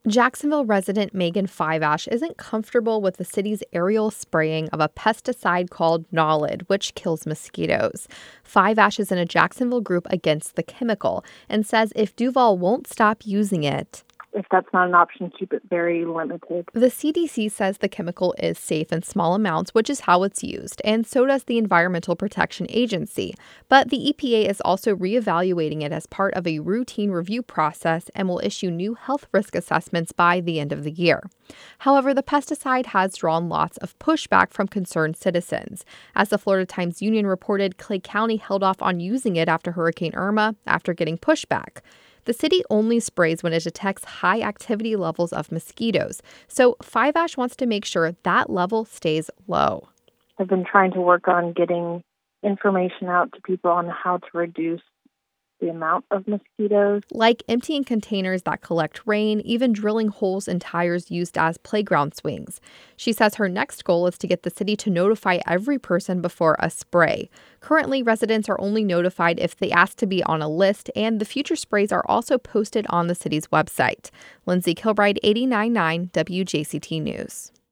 Jacksonville resident Megan Fiveash isn't comfortable with the city's aerial spraying of a pesticide called Nolid, which kills mosquitoes. Fiveash is in a Jacksonville group against the chemical and says if Duval won't stop using it, if that's not an option, keep it very limited. The CDC says the chemical is safe in small amounts, which is how it's used, and so does the Environmental Protection Agency. But the EPA is also reevaluating it as part of a routine review process and will issue new health risk assessments by the end of the year. However, the pesticide has drawn lots of pushback from concerned citizens. As the Florida Times-Union reported, Clay County held off on using it after Hurricane Irma after getting pushback. The city only sprays when it detects high activity levels of mosquitoes, so Fiveash wants to make sure that level stays low. I've been trying to work on getting information out to people on how to reduce the amount of mosquitoes. Like emptying containers that collect rain, even drilling holes in tires used as playground swings. She says her next goal is to get the city to notify every person before a spray. Currently, residents are only notified if they ask to be on a list, and the future sprays are also posted on the city's website. Lindsay Kilbride, 89.9 WJCT News.